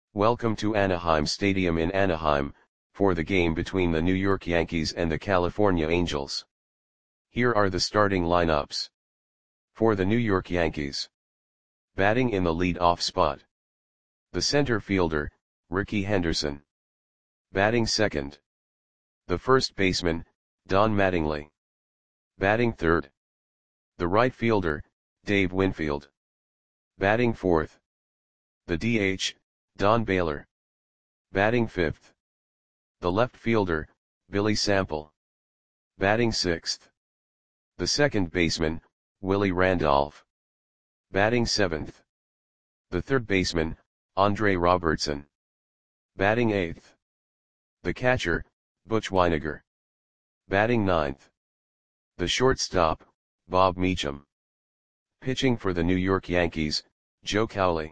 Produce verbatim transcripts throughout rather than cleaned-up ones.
Welcome to Anaheim Stadium in Anaheim, for the game between the New York Yankees and the California Angels. Here are the starting lineups. For the New York Yankees. Batting in the lead-off spot. The center fielder, Rickey Henderson. Batting second. The first baseman, Don Mattingly. Batting third. The right fielder, Dave Winfield. Batting fourth. The D H, Don Baylor. Batting fifth. The left fielder, Billy Sample. Batting sixth. The second baseman, Willie Randolph. Batting seventh. The third baseman, Andre Robertson. Batting eighth. The catcher, Butch Wynegar. Batting ninth. The shortstop, Bob Meacham. Pitching for the New York Yankees, Joe Cowley.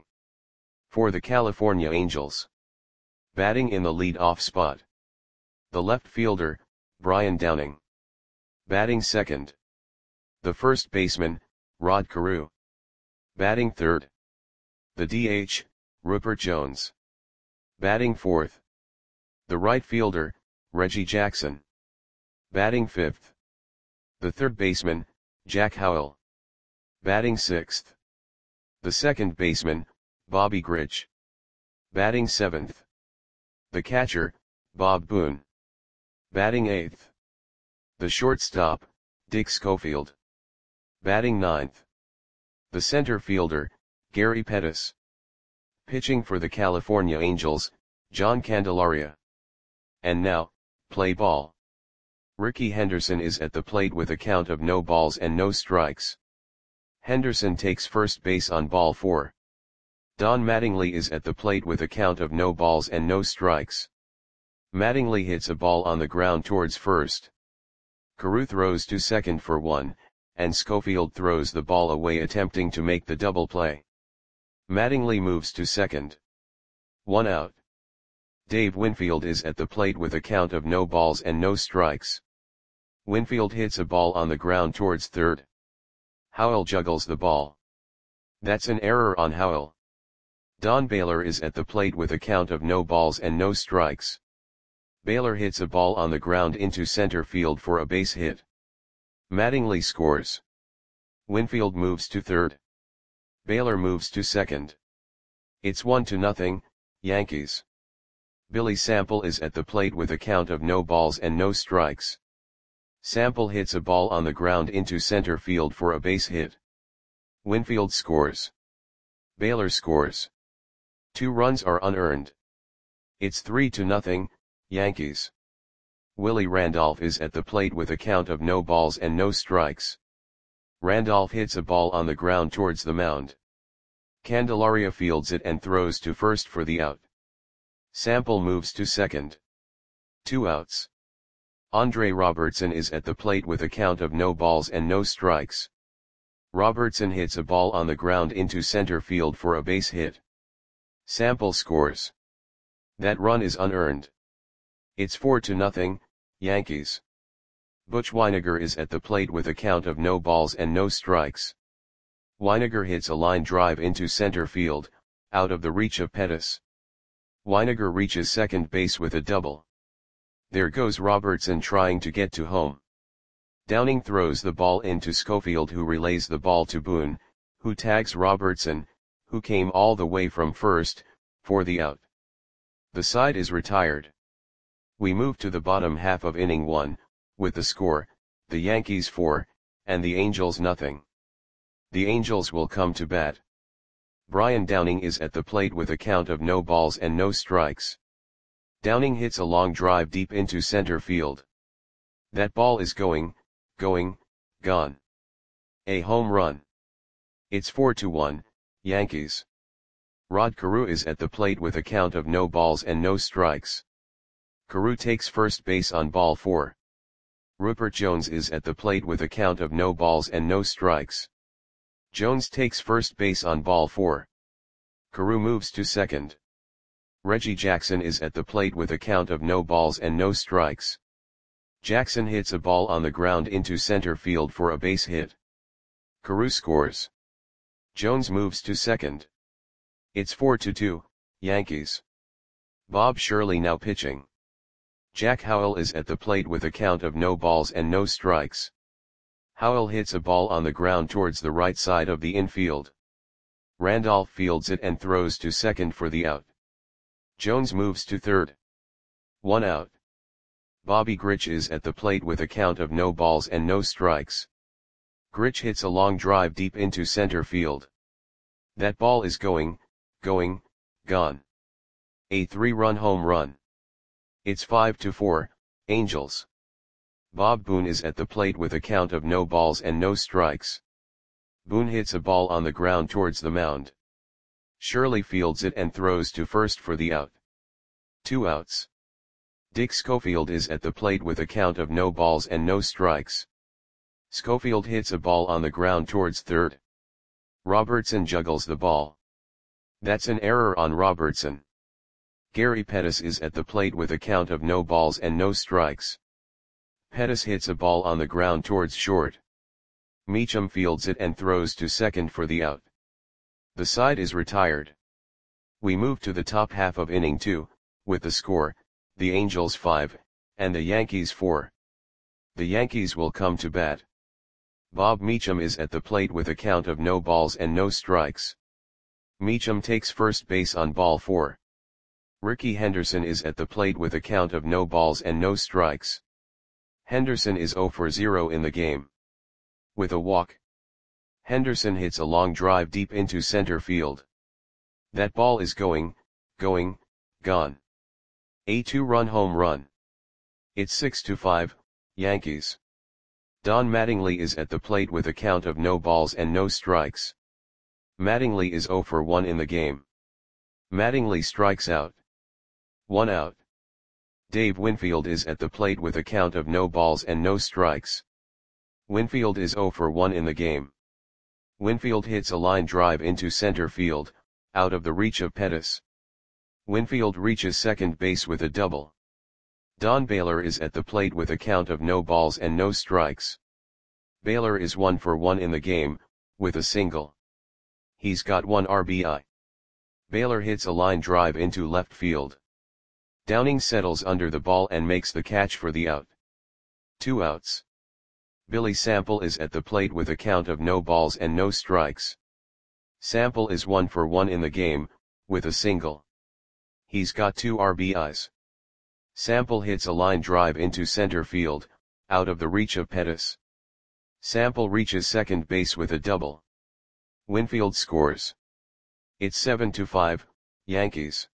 For the California Angels. Batting in the lead-off spot. The left fielder, Brian Downing. Batting second. The first baseman, Rod Carew. Batting third. The D H, Rupert Jones. Batting fourth. The right fielder, Reggie Jackson. Batting fifth. The third baseman, Jack Howell. Batting sixth. The second baseman, Bobby Grich. Batting seventh. The catcher, Bob Boone. Batting eighth. The shortstop, Dick Schofield. Batting ninth. The center fielder, Gary Pettis. Pitching for the California Angels, John Candelaria. And now, play ball. Rickey Henderson is at the plate with a count of no balls and no strikes. Henderson takes first base on ball four. Don Mattingly is at the plate with a count of no balls and no strikes. Mattingly hits a ball on the ground towards first. Carew throws to second for one, and Schofield throws the ball away attempting to make the double play. Mattingly moves to second. One out. Dave Winfield is at the plate with a count of no balls and no strikes. Winfield hits a ball on the ground towards third. Howell juggles the ball. That's an error on Howell. Don Baylor is at the plate with a count of no balls and no strikes. Baylor hits a ball on the ground into center field for a base hit. Mattingly scores. Winfield moves to third. Baylor moves to second. It's one to nothing, Yankees. Billy Sample is at the plate with a count of no balls and no strikes. Sample hits a ball on the ground into center field for a base hit. Winfield scores. Baylor scores. Two runs are unearned. It's three to nothing, Yankees. Willie Randolph is at the plate with a count of no balls and no strikes. Randolph hits a ball on the ground towards the mound. Candelaria fields it and throws to first for the out. Sample moves to second. Two outs. Andre Robertson is at the plate with a count of no balls and no strikes. Robertson hits a ball on the ground into center field for a base hit. Sample scores. That run is unearned. It's four to nothing, Yankees. Butch Wynegar is at the plate with a count of no balls and no strikes. Wynegar hits a line drive into center field, out of the reach of Pettis. Wynegar reaches second base with a double. There goes Robertson trying to get to home. Downing throws the ball into Schofield, who relays the ball to Boone, who tags Robertson, who came all the way from first, for the out. The side is retired. We move to the bottom half of inning one, with the score, the Yankees four, and the Angels nothing. The Angels will come to bat. Brian Downing is at the plate with a count of no balls and no strikes. Downing hits a long drive deep into center field. That ball is going, going, gone. A home run. It's four to one, Yankees. Rod Carew is at the plate with a count of no balls and no strikes. Carew takes first base on ball four. Rupert Jones is at the plate with a count of no balls and no strikes. Jones takes first base on ball four. Carew moves to second. Reggie Jackson is at the plate with a count of no balls and no strikes. Jackson hits a ball on the ground into center field for a base hit. Carew scores. Jones moves to second. It's four to two, Yankees. Bob Shirley now pitching. Jack Howell is at the plate with a count of no balls and no strikes. Howell hits a ball on the ground towards the right side of the infield. Randolph fields it and throws to second for the out. Jones moves to third. One out. Bobby Grich is at the plate with a count of no balls and no strikes. Grich hits a long drive deep into center field. That ball is going, going, gone. A three-run home run. It's five to four, Angels. Bob Boone is at the plate with a count of no balls and no strikes. Boone hits a ball on the ground towards the mound. Shirley fields it and throws to first for the out. Two outs. Dick Schofield is at the plate with a count of no balls and no strikes. Schofield hits a ball on the ground towards third. Robertson juggles the ball. That's an error on Robertson. Gary Pettis is at the plate with a count of no balls and no strikes. Pettis hits a ball on the ground towards short. Meacham fields it and throws to second for the out. The side is retired. We move to the top half of inning two, with the score, the Angels five, and the Yankees four. The Yankees will come to bat. Bob Meacham is at the plate with a count of no balls and no strikes. Meacham takes first base on ball four. Ricky Henderson is at the plate with a count of no balls and no strikes. Henderson is zero for zero in the game. With a walk. Henderson hits a long drive deep into center field. That ball is going, going, gone. A two-run home run. It's six to five, Yankees. Don Mattingly is at the plate with a count of no balls and no strikes. Mattingly is zero for one in the game. Mattingly strikes out. One out. Dave Winfield is at the plate with a count of no balls and no strikes. Winfield is zero for one in the game. Winfield hits a line drive into center field, out of the reach of Pettis. Winfield reaches second base with a double. Don Baylor is at the plate with a count of no balls and no strikes. Baylor is one for one in the game, with a single. He's got one R B I. Baylor hits a line drive into left field. Downing settles under the ball and makes the catch for the out. Two outs. Billy Sample is at the plate with a count of no balls and no strikes. Sample is one for one in the game, with a single. He's got two R B Is. Sample hits a line drive into center field, out of the reach of Pettis. Sample reaches second base with a double. Winfield scores. It's seven to five, Yankees.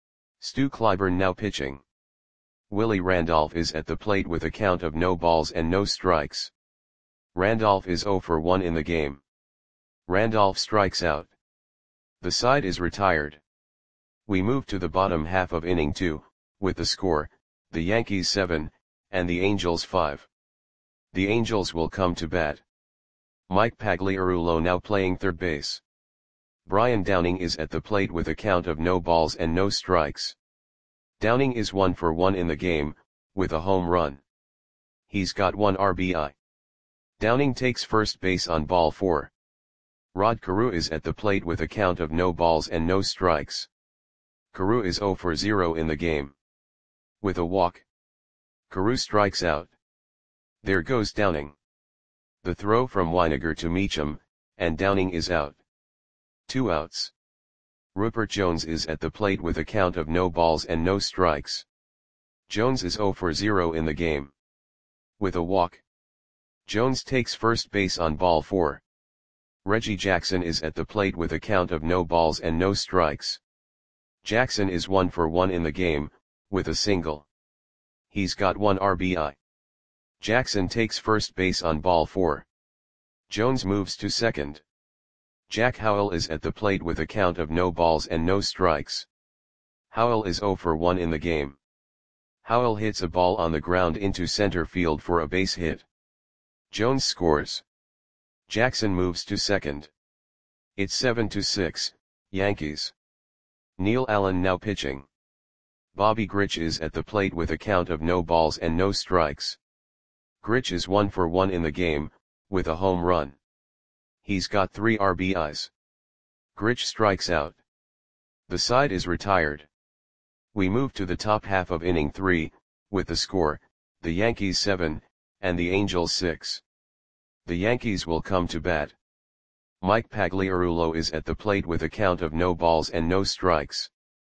Stu Clyburn now pitching. Willie Randolph is at the plate with a count of no balls and no strikes. Randolph is zero for one in the game. Randolph strikes out. The side is retired. We move to the bottom half of inning two, with the score, the Yankees seven, and the Angels five. The Angels will come to bat. Mike Pagliarulo now playing third base. Brian Downing is at the plate with a count of no balls and no strikes. Downing is one for one in the game, with a home run. He's got one R B I. Downing takes first base on ball four. Rod Carew is at the plate with a count of no balls and no strikes. Carew is zero for zero in the game. With a walk. Carew strikes out. There goes Downing. The throw from Weiniger to Meacham, and Downing is out. Two outs. Rupert Jones is at the plate with a count of no balls and no strikes. Jones is zero for zero in the game. With a walk. Jones takes first base on ball four. Reggie Jackson is at the plate with a count of no balls and no strikes. Jackson is one for one in the game, with a single. He's got one R B I. Jackson takes first base on ball four. Jones moves to second. Jack Howell is at the plate with a count of no balls and no strikes. Howell is zero for one in the game. Howell hits a ball on the ground into center field for a base hit. Jones scores. Jackson moves to second. It's seven to six, Yankees. Neil Allen now pitching. Bobby Grich is at the plate with a count of no balls and no strikes. Grich is one for one in the game, with a home run. He's got three R B Is. Grich strikes out. The side is retired. We move to the top half of inning three, with the score, the Yankees seven, and the Angels six. The Yankees will come to bat. Mike Pagliarulo is at the plate with a count of no balls and no strikes.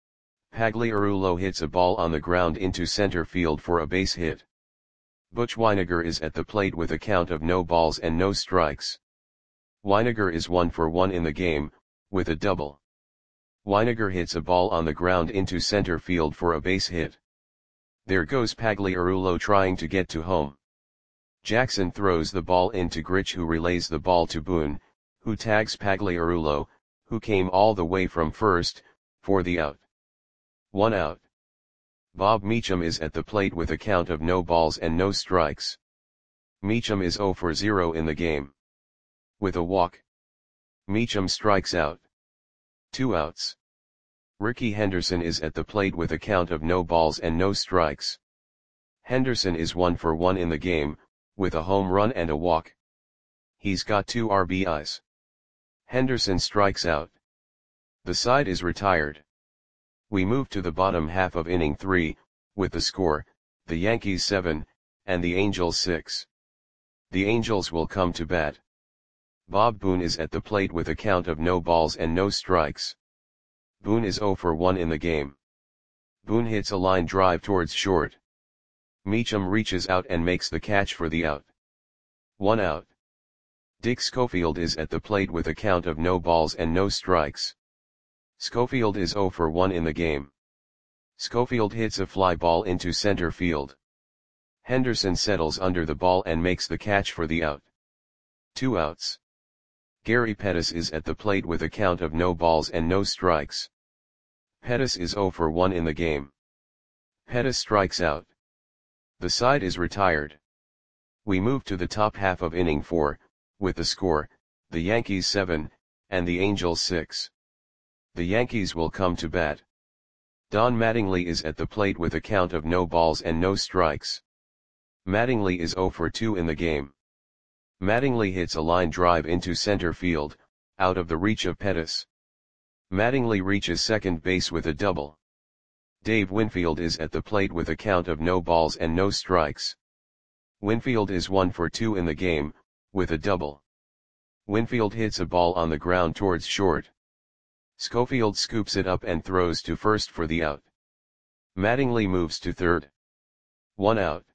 Pagliarulo hits a ball on the ground into center field for a base hit. Butch Wynegar is at the plate with a count of no balls and no strikes. Wynegar is one for one in the game, with a double. Wynegar hits a ball on the ground into center field for a base hit. There goes Pagliarulo trying to get to home. Jackson throws the ball into Grich, who relays the ball to Boone, who tags Pagliarulo, who came all the way from first, for the out. One out. Bob Meacham is at the plate with a count of no balls and no strikes. Meacham is zero for zero in the game. With a walk, Meacham strikes out. Two outs. Rickey Henderson is at the plate with a count of no balls and no strikes. Henderson is one for one in the game, with a home run and a walk. He's got two R B Is. Henderson strikes out. The side is retired. We move to the bottom half of inning three, with the score, the Yankees seven, and the Angels six. The Angels will come to bat. Bob Boone is at the plate with a count of no balls and no strikes. Boone is zero for one in the game. Boone hits a line drive towards short. Meacham reaches out and makes the catch for the out. One out. Dick Schofield is at the plate with a count of no balls and no strikes. Schofield is zero for one in the game. Schofield hits a fly ball into center field. Henderson settles under the ball and makes the catch for the out. Two outs. Gary Pettis is at the plate with a count of no balls and no strikes. Pettis is zero for one in the game. Pettis strikes out. The side is retired. We move to the top half of inning four, with the score, the Yankees seven, and the Angels six. The Yankees will come to bat. Don Mattingly is at the plate with a count of no balls and no strikes. Mattingly is zero for two in the game. Mattingly hits a line drive into center field, out of the reach of Pettis. Mattingly reaches second base with a double. Dave Winfield is at the plate with a count of no balls and no strikes. Winfield is one for two in the game, with a double. Winfield hits a ball on the ground towards short. Schofield scoops it up and throws to first for the out. Mattingly moves to third. One out.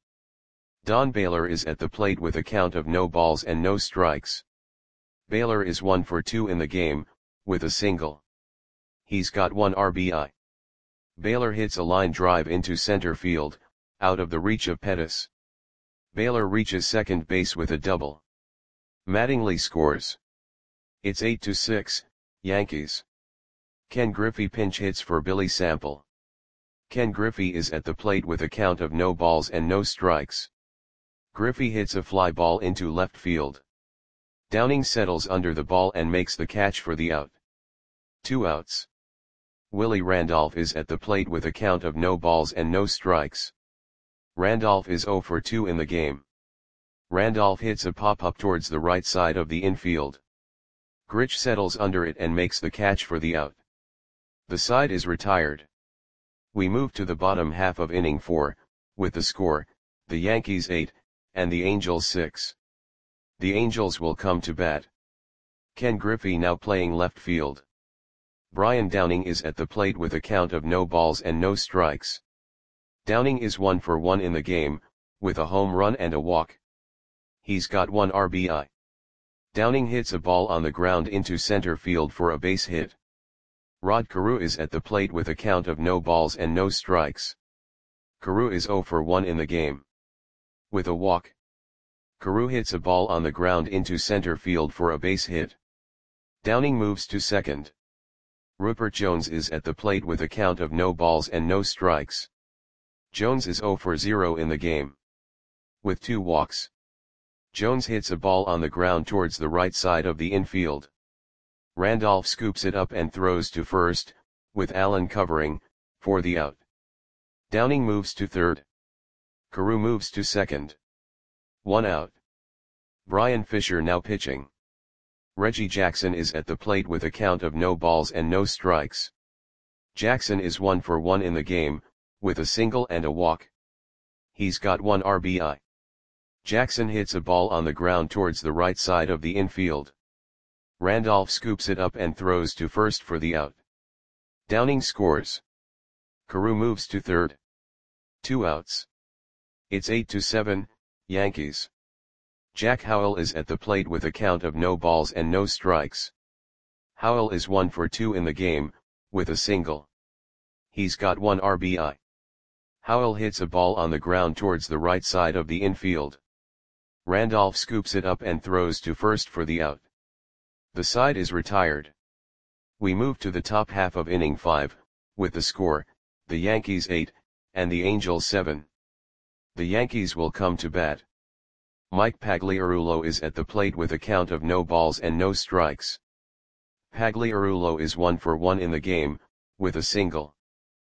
Don Baylor is at the plate with a count of no balls and no strikes. Baylor is one for two in the game, with a single. He's got one R B I. Baylor hits a line drive into center field, out of the reach of Pettis. Baylor reaches second base with a double. Mattingly scores. It's eight to six, Yankees. Ken Griffey pinch hits for Billy Sample. Ken Griffey is at the plate with a count of no balls and no strikes. Griffey hits a fly ball into left field. Downing settles under the ball and makes the catch for the out. Two outs. Willie Randolph is at the plate with a count of no balls and no strikes. Randolph is zero for two in the game. Randolph hits a pop-up towards the right side of the infield. Grich settles under it and makes the catch for the out. The side is retired. We move to the bottom half of inning four, with the score, the Yankees eight, and the Angels six. The Angels will come to bat. Ken Griffey now playing left field. Brian Downing is at the plate with a count of no balls and no strikes. Downing is one for one in the game, with a home run and a walk. He's got one R B I. Downing hits a ball on the ground into center field for a base hit. Rod Carew is at the plate with a count of no balls and no strikes. Carew is zero for one in the game. With a walk, Carew hits a ball on the ground into center field for a base hit. Downing moves to second. Rupert Jones is at the plate with a count of no balls and no strikes. Jones is zero for zero in the game. With two walks, Jones hits a ball on the ground towards the right side of the infield. Randolph scoops it up and throws to first, with Allen covering, for the out. Downing moves to third. Carew moves to second. One out. Brian Fisher now pitching. Reggie Jackson is at the plate with a count of no balls and no strikes. Jackson is one for one in the game, with a single and a walk. He's got one R B I. Jackson hits a ball on the ground towards the right side of the infield. Randolph scoops it up and throws to first for the out. Downing scores. Carew moves to third. Two outs. It's eight to seven, Yankees. Jack Howell is at the plate with a count of no balls and no strikes. Howell is one for two in the game, with a single. He's got one R B I. Howell hits a ball on the ground towards the right side of the infield. Randolph scoops it up and throws to first for the out. The side is retired. We move to the top half of inning five, with the score, the Yankees eight, and the Angels seven. The Yankees will come to bat. Mike Pagliarulo is at the plate with a count of no balls and no strikes. Pagliarulo is one for one in the game, with a single.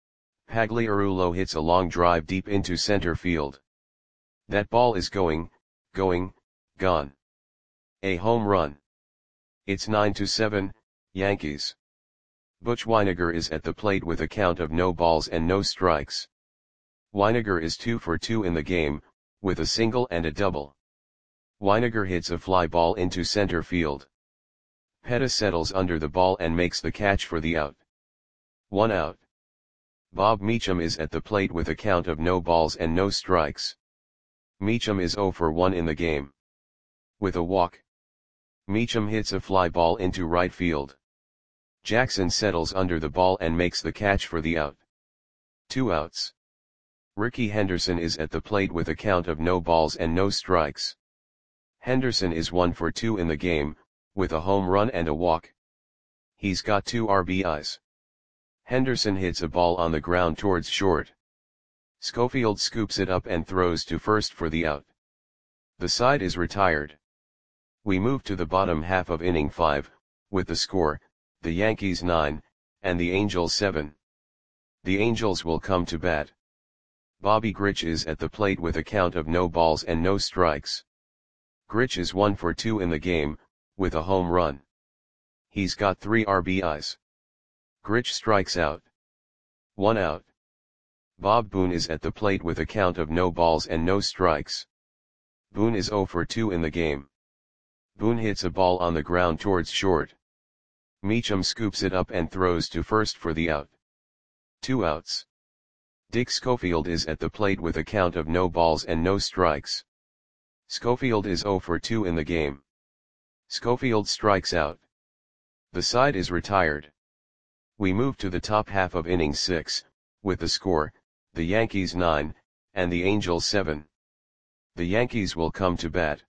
Pagliarulo hits a long drive deep into center field. That ball is going, going, gone. A home run. It's nine to seven, Yankees. Butch Wynegar is at the plate with a count of no balls and no strikes. Wynegar is two for two in the game, with a single and a double. Wynegar hits a fly ball into center field. Pettis settles under the ball and makes the catch for the out. One out. Bob Meacham is at the plate with a count of no balls and no strikes. Meacham is zero for one in the game. With a walk. Meacham hits a fly ball into right field. Jackson settles under the ball and makes the catch for the out. Two outs. Rickey Henderson is at the plate with a count of no balls and no strikes. Henderson is one for two in the game, with a home run and a walk. He's got two R B Is. Henderson hits a ball on the ground towards short. Schofield scoops it up and throws to first for the out. The side is retired. We move to the bottom half of inning five, with the score, the Yankees nine, and the Angels seven. The Angels will come to bat. Bobby Grich is at the plate with a count of no balls and no strikes. Grich is one for two in the game, with a home run. He's got three R B Is. Grich strikes out. One out. Bob Boone is at the plate with a count of no balls and no strikes. Boone is zero for two in the game. Boone hits a ball on the ground towards short. Meacham scoops it up and throws to first for the out. Two outs. Dick Schofield is at the plate with a count of no balls and no strikes. Schofield is zero for two in the game. Schofield strikes out. The side is retired. We move to the top half of inning six, with the score, the Yankees nine, and the Angels seven. The Yankees will come to bat.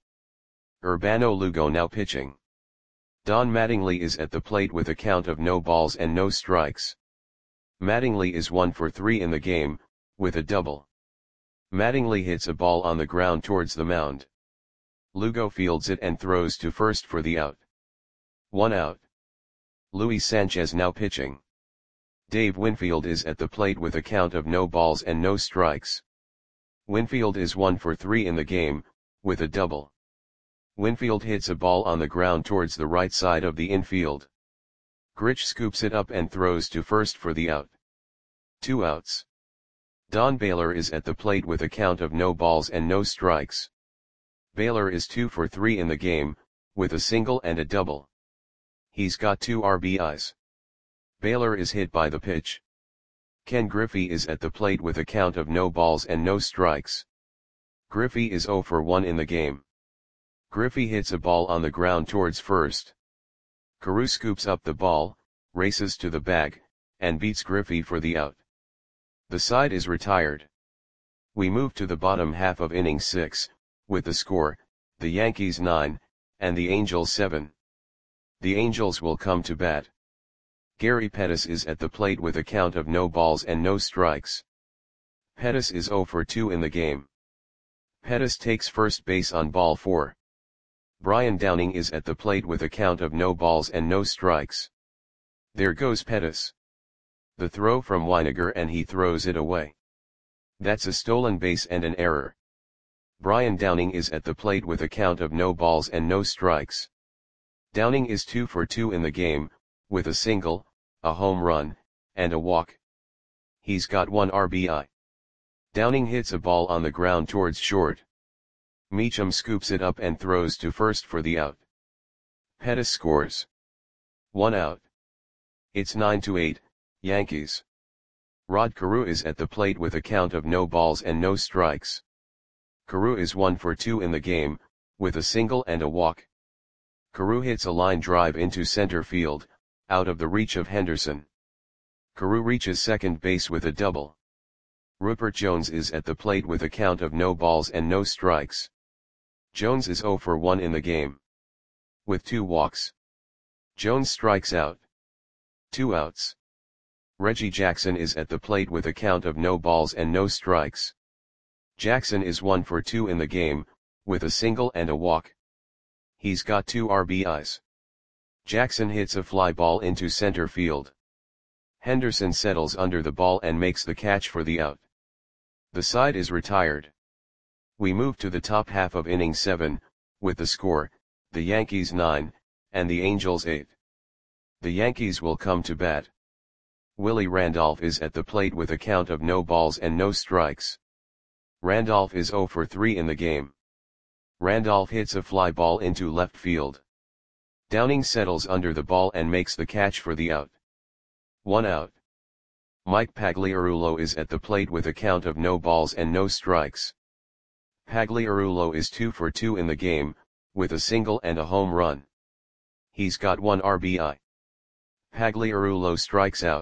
Urbano Lugo now pitching. Don Mattingly is at the plate with a count of no balls and no strikes. Mattingly is one for three in the game, with a double. Mattingly hits a ball on the ground towards the mound. Lugo fields it and throws to first for the out. One out. Luis Sanchez now pitching. Dave Winfield is at the plate with a count of no balls and no strikes. Winfield is one for three in the game, with a double. Winfield hits a ball on the ground towards the right side of the infield. Grich scoops it up and throws to first for the out. Two outs. Don Baylor is at the plate with a count of no balls and no strikes. Baylor is two for three in the game, with a single and a double. He's got two R B Is. Baylor is hit by the pitch. Ken Griffey is at the plate with a count of no balls and no strikes. Griffey is zero for one in the game. Griffey hits a ball on the ground towards first. Carew scoops up the ball, races to the bag, and beats Griffey for the out. The side is retired. We move to the bottom half of inning six, with the score, the Yankees nine, and the Angels seven. The Angels will come to bat. Gary Pettis is at the plate with a count of no balls and no strikes. Pettis is zero for two in the game. Pettis takes first base on ball four. Brian Downing is at the plate with a count of no balls and no strikes. There goes Pettis. The throw from Wynegar and he throws it away. That's a stolen base and an error. Brian Downing is at the plate with a count of no balls and no strikes. Downing is two for two in the game, with a single, a home run, and a walk. He's got one R B I. Downing hits a ball on the ground towards short. Meacham scoops it up and throws to first for the out. Pettis scores. One out. It's nine to eight, Yankees. Rod Carew is at the plate with a count of no balls and no strikes. Carew is one for two in the game, with a single and a walk. Carew hits a line drive into center field, out of the reach of Henderson. Carew reaches second base with a double. Rupert Jones is at the plate with a count of no balls and no strikes. Jones is zero for one in the game. With two walks. Jones strikes out. Two outs. Reggie Jackson is at the plate with a count of no balls and no strikes. Jackson is one for two in the game, with a single and a walk. He's got two R B Is. Jackson hits a fly ball into center field. Henderson settles under the ball and makes the catch for the out. The side is retired. We move to the top half of inning seven, with the score, the Yankees nine, and the Angels eight. The Yankees will come to bat. Willie Randolph is at the plate with a count of no balls and no strikes. Randolph is zero for three in the game. Randolph hits a fly ball into left field. Downing settles under the ball and makes the catch for the out. One out. Mike Pagliarulo is at the plate with a count of no balls and no strikes. Pagliarulo is two for two in the game, with a single and a home run. He's got one R B I. Pagliarulo strikes out.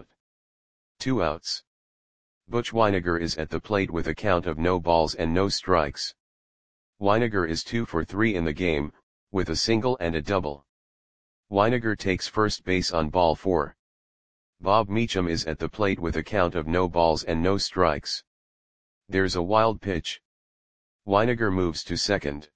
Two outs. Butch Wynegar is at the plate with a count of no balls and no strikes. Wynegar is two for three in the game, with a single and a double. Wynegar takes first base on ball four. Bob Meacham is at the plate with a count of no balls and no strikes. There's a wild pitch. Wynegar moves to second.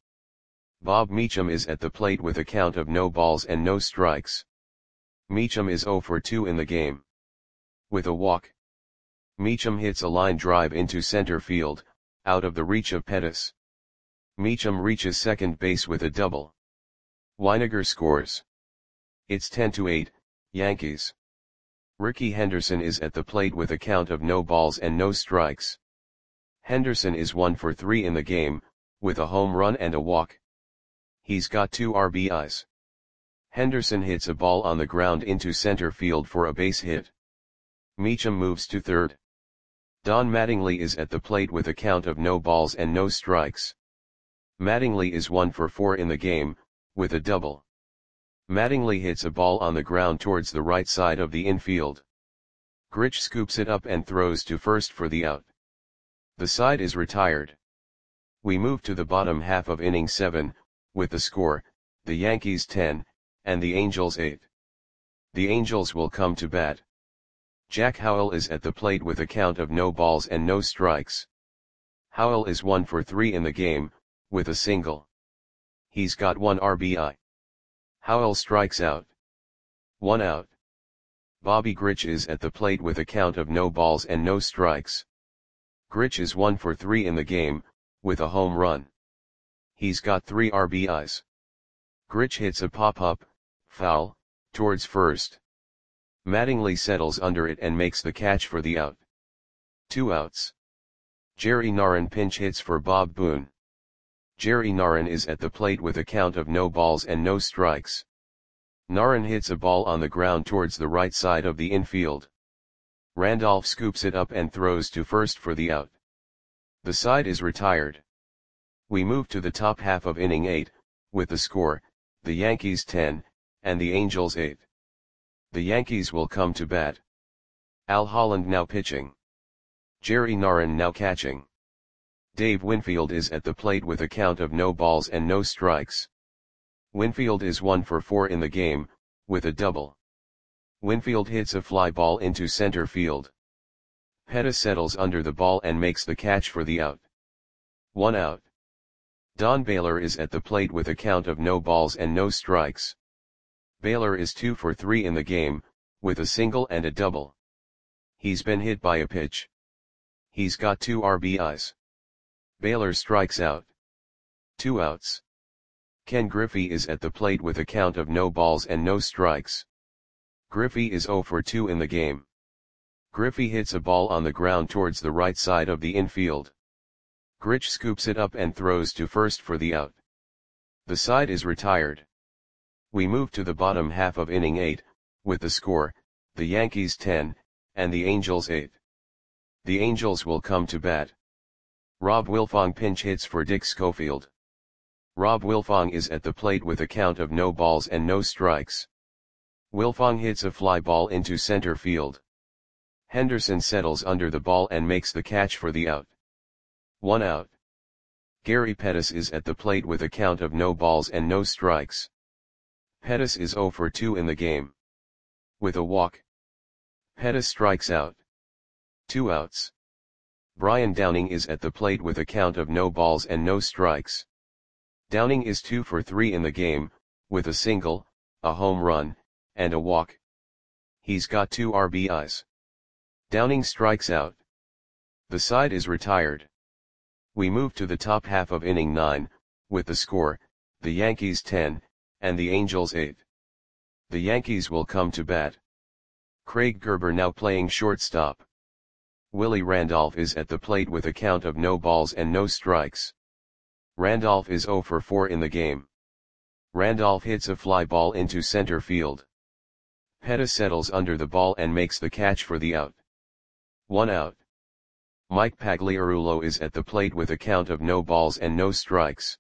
Bob Meacham is at the plate with a count of no balls and no strikes. Meacham is zero for two in the game. With a walk. Meacham hits a line drive into center field, out of the reach of Pettis. Meacham reaches second base with a double. Wynegar scores. It's ten to eight, Yankees. Rickey Henderson is at the plate with a count of no balls and no strikes. Henderson is one for three in the game, with a home run and a walk. He's got two R B Is. Henderson hits a ball on the ground into center field for a base hit. Meacham moves to third. Don Mattingly is at the plate with a count of no balls and no strikes. Mattingly is one for four in the game, with a double. Mattingly hits a ball on the ground towards the right side of the infield. Grich scoops it up and throws to first for the out. The side is retired. We move to the bottom half of inning seven, with the score, the Yankees ten, and the Angels eight. The Angels will come to bat. Jack Howell is at the plate with a count of no balls and no strikes. Howell is one for three in the game, with a single. He's got one R B I. Howell strikes out. One out. Bobby Grich is at the plate with a count of no balls and no strikes. Grich is one for three in the game, with a home run. He's got three R B Is. Grich hits a pop-up, foul, towards first. Mattingly settles under it and makes the catch for the out. Two outs. Jerry Narron pinch hits for Bob Boone. Jerry Narron is at the plate with a count of no balls and no strikes. Narron hits a ball on the ground towards the right side of the infield. Randolph scoops it up and throws to first for the out. The side is retired. We move to the top half of inning eight, with the score, the Yankees ten, and the Angels eight. The Yankees will come to bat. Al Holland now pitching. Jerry Narron now catching. Dave Winfield is at the plate with a count of no balls and no strikes. Winfield is one for four in the game, with a double. Winfield hits a fly ball into center field. Pettis settles under the ball and makes the catch for the out. One out. Don Baylor is at the plate with a count of no balls and no strikes. Baylor is two for three in the game, with a single and a double. He's been hit by a pitch. He's got two R B Is. Baylor strikes out. Two outs. Ken Griffey is at the plate with a count of no balls and no strikes. Griffey is zero for two in the game. Griffey hits a ball on the ground towards the right side of the infield. Grich scoops it up and throws to first for the out. The side is retired. We move to the bottom half of inning eight, with the score, the Yankees ten, and the Angels eight. The Angels will come to bat. Rob Wilfong pinch hits for Dick Schofield. Rob Wilfong is at the plate with a count of no balls and no strikes. Wilfong hits a fly ball into center field. Henderson settles under the ball and makes the catch for the out. One out. Gary Pettis is at the plate with a count of no balls and no strikes. Pettis is zero for two in the game. With a walk, Pettis strikes out. Two outs. Brian Downing is at the plate with a count of no balls and no strikes. Downing is two for three in the game, with a single, a home run, and a walk. He's got two R B Is. Downing strikes out. The side is retired. We move to the top half of inning nine, with the score, the Yankees ten, and the Angels eight. The Yankees will come to bat. Craig Gerber now playing shortstop. Willie Randolph is at the plate with a count of no balls and no strikes. Randolph is zero for four in the game. Randolph hits a fly ball into center field. Pettis settles under the ball and makes the catch for the out. One out. Mike Pagliarulo is at the plate with a count of no balls and no strikes.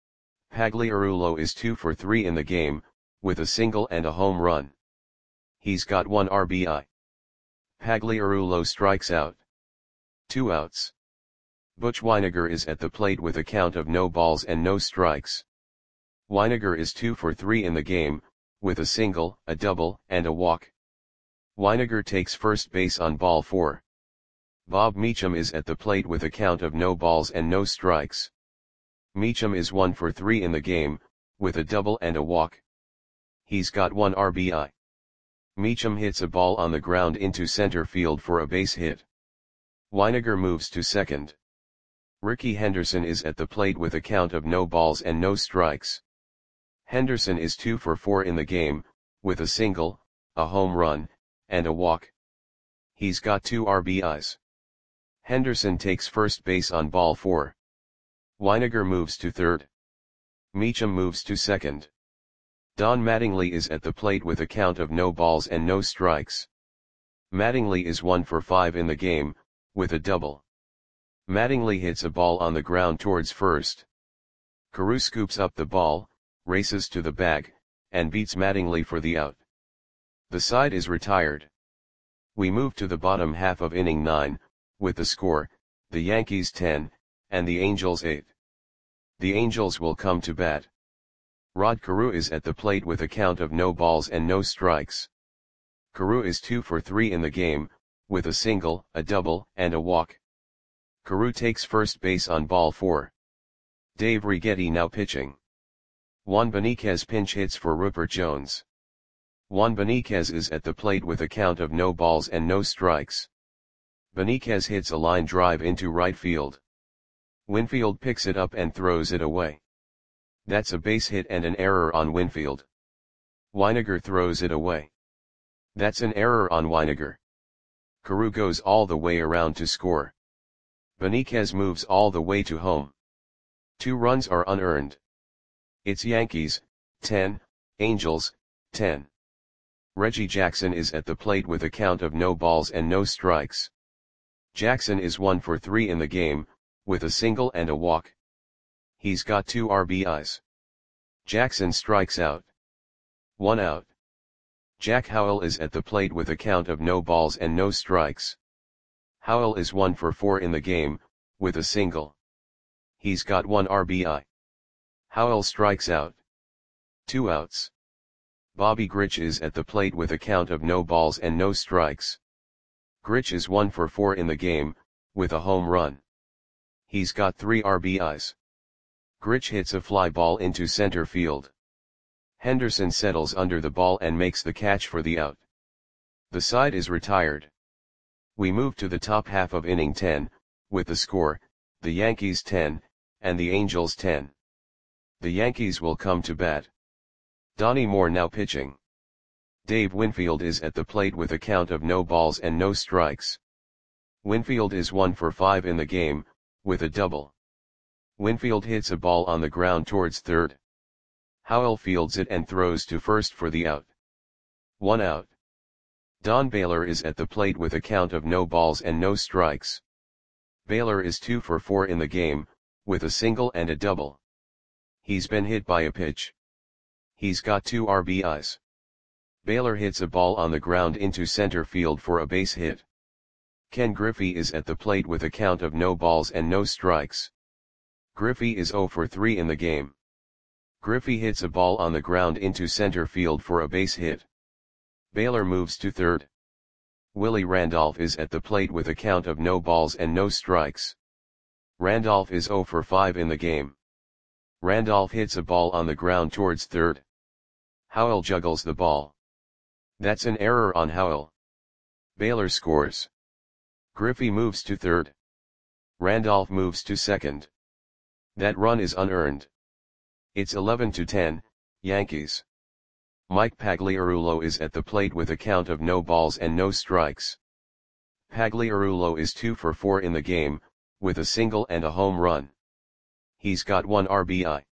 Pagliarulo is two for three in the game, with a single and a home run. He's got one R B I. Pagliarulo strikes out. Two outs. Butch Wynegar is at the plate with a count of no balls and no strikes. Wynegar is two for three in the game, with a single, a double, and a walk. Wynegar takes first base on ball four. Bob Meacham is at the plate with a count of no balls and no strikes. Meacham is one for three in the game, with a double and a walk. He's got one R B I. Meacham hits a ball on the ground into center field for a base hit. Wynegar moves to second. Ricky Henderson is at the plate with a count of no balls and no strikes. Henderson is two for four in the game, with a single, a home run, and a walk. He's got two R B Is. Henderson takes first base on ball four. Wynegar moves to third. Meacham moves to second. Don Mattingly is at the plate with a count of no balls and no strikes. Mattingly is one for five in the game, with a double. Mattingly hits a ball on the ground towards first. Carew scoops up the ball, races to the bag, and beats Mattingly for the out. The side is retired. We move to the bottom half of inning nine, with the score, the Yankees ten, and the Angels eight. The Angels will come to bat. Rod Carew is at the plate with a count of no balls and no strikes. Carew is two for three in the game, with a single, a double, and a walk. Carew takes first base on ball four. Dave Righetti now pitching. Juan Beniquez pinch hits for Rupert Jones. Juan Beniquez is at the plate with a count of no balls and no strikes. Beniquez hits a line drive into right field. Winfield picks it up and throws it away. That's a base hit and an error on Winfield. Wynegar throws it away. That's an error on Wynegar. Carew goes all the way around to score. Beniquez moves all the way to home. Two runs are unearned. It's Yankees, ten, Angels, ten. Reggie Jackson is at the plate with a count of no balls and no strikes. Jackson is one for three in the game, with a single and a walk. He's got two R B Is. Jackson strikes out. One out. Jack Howell is at the plate with a count of no balls and no strikes. Howell is one for four in the game, with a single. He's got one R B I. Howell strikes out. Two outs. Bobby Grich is at the plate with a count of no balls and no strikes. Grich is one for four in the game, with a home run. He's got three R B Is. Grich hits a fly ball into center field. Henderson settles under the ball and makes the catch for the out. The side is retired. We move to the top half of inning ten, with the score, the Yankees ten, and the Angels ten. The Yankees will come to bat. Donnie Moore now pitching. Dave Winfield is at the plate with a count of no balls and no strikes. Winfield is one for five in the game, with a double. Winfield hits a ball on the ground towards third. Howell fields it and throws to first for the out. One out. Don Baylor is at the plate with a count of no balls and no strikes. Baylor is two for four in the game, with a single and a double. He's been hit by a pitch. He's got two R B Is. Baylor hits a ball on the ground into center field for a base hit. Ken Griffey is at the plate with a count of no balls and no strikes. Griffey is zero for three in the game. Griffey hits a ball on the ground into center field for a base hit. Baylor moves to third. Willie Randolph is at the plate with a count of no balls and no strikes. Randolph is zero for five in the game. Randolph hits a ball on the ground towards third. Howell juggles the ball. That's an error on Howell. Baylor scores. Griffey moves to third. Randolph moves to second. That run is unearned. It's eleven to ten, Yankees. Mike Pagliarulo is at the plate with a count of no balls and no strikes. Pagliarulo is two for four in the game, with a single and a home run. He's got one R B I.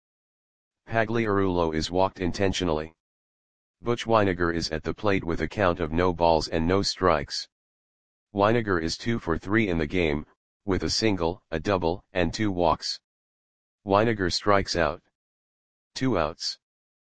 Pagliarulo is walked intentionally. Butch Wynegar is at the plate with a count of no balls and no strikes. Wynegar is two for three in the game, with a single, a double, and two walks. Wynegar strikes out. Two outs.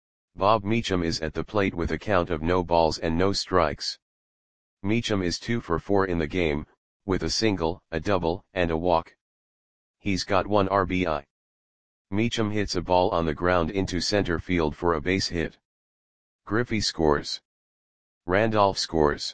Bob Meacham is at the plate with a count of no balls and no strikes. Meacham is two for four in the game, with a single, a double, and a walk. He's got one R B I. Meacham hits a ball on the ground into center field for a base hit. Griffey scores. Randolph scores.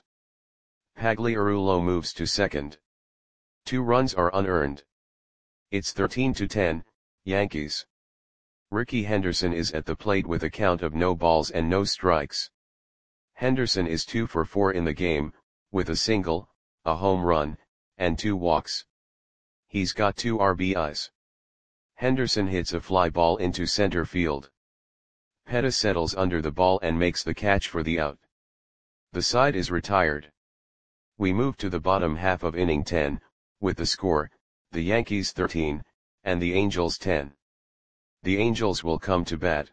Pagliarulo moves to second. Two runs are unearned. It's thirteen to ten, Yankees. Rickey Henderson is at the plate with a count of no balls and no strikes. Henderson is two for four in the game, with a single, a home run, and two walks. He's got two R B Is. Henderson hits a fly ball into center field. Pettis settles under the ball and makes the catch for the out. The side is retired. We move to the bottom half of inning ten, with the score, the Yankees thirteen, and the Angels ten. The Angels will come to bat.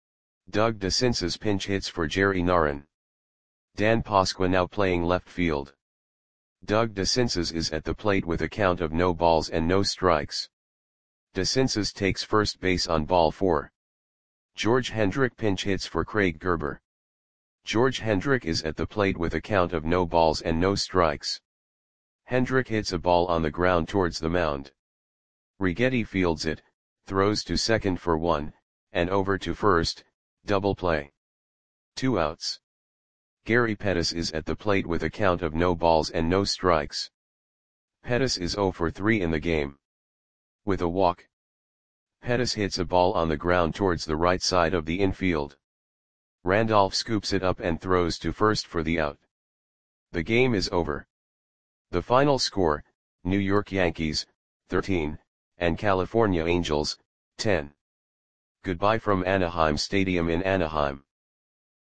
Doug DeCinces pinch hits for Jerry Narron. Dan Pasqua now playing left field. Doug DeCinces is at the plate with a count of no balls and no strikes. DeCinces takes first base on ball four. George Hendrick pinch hits for Craig Gerber. George Hendrick is at the plate with a count of no balls and no strikes. Hendrick hits a ball on the ground towards the mound. Righetti fields it, throws to second for one, and over to first, double play. Two outs. Gary Pettis is at the plate with a count of no balls and no strikes. Pettis is zero for three in the game. With a walk. Pettis hits a ball on the ground towards the right side of the infield. Randolph scoops it up and throws to first for the out. The game is over. The final score, New York Yankees, thirteen, and California Angels, ten. Goodbye from Anaheim Stadium in Anaheim.